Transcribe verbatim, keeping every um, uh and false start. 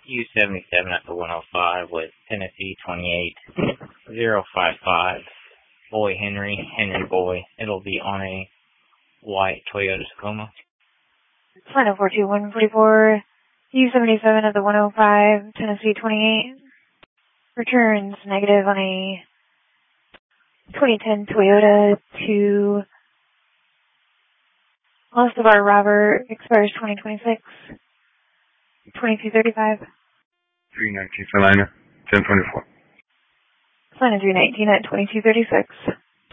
U seventy-seven at the one oh five with Tennessee twenty-eight zero five five. Boy Henry, Henry Boy. It'll be on a white Toyota Tacoma. Final four two one four four. U seventy-seven at the one oh five, Tennessee twenty-eight. Returns negative on a twenty ten Toyota to Lost of our Robert, expires twenty twenty-six. twenty-two thirty-five. three nineteen for Liner, ten twenty-four. Liner three nineteen at twenty-two thirty-six.